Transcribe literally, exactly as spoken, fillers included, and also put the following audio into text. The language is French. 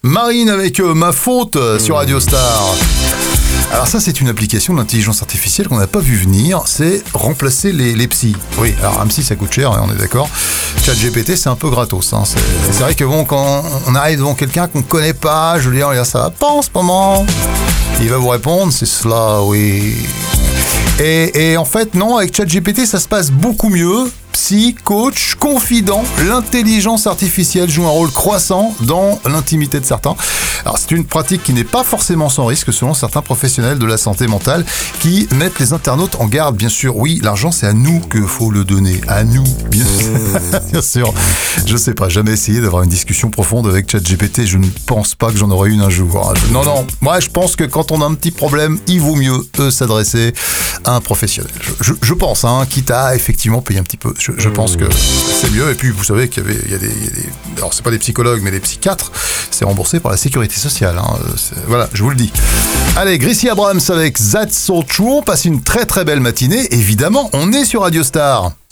Marine avec euh, Ma Faute euh, sur Radio Star. Alors ça, c'est une application d'intelligence artificielle qu'on n'a pas vu venir, c'est remplacer les, les psys. Oui, alors un psy ça coûte cher, on est d'accord. ChatGPT c'est un peu gratos. Hein. C'est, c'est vrai que bon, quand on arrive devant quelqu'un qu'on ne connaît pas, je veux dire, ça va pas en ce moment. Il va vous répondre, c'est cela, oui. Et, et en fait, non, avec ChatGPT, ça se passe beaucoup mieux. Psy, coach, confident, l'intelligence artificielle joue un rôle croissant dans l'intimité de certains. Alors c'est une pratique qui n'est pas forcément sans risque selon certains professionnels de la santé mentale qui mettent les internautes en garde. Bien sûr, oui, l'argent c'est à nous qu'il faut le donner, à nous, bien sûr. Bien sûr. Je sais pas, jamais essayé d'avoir une discussion profonde avec ChatGPT, je ne pense pas que j'en aurai une un jour. Non, non, moi je pense que quand on a un petit problème, il vaut mieux euh, s'adresser à un professionnel. Je, je, je pense, hein, quitte à effectivement payer un petit peu. Je, je pense que c'est mieux. Et puis, vous savez qu'il y avait, il y a des, il y a des alors c'est pas des psychologues, mais des psychiatres. C'est remboursé par la sécurité sociale. Hein. Voilà, je vous le dis. Allez, Gracie Abrams avec That's So True. On passe une très très belle matinée. Évidemment, on est sur Radio Star.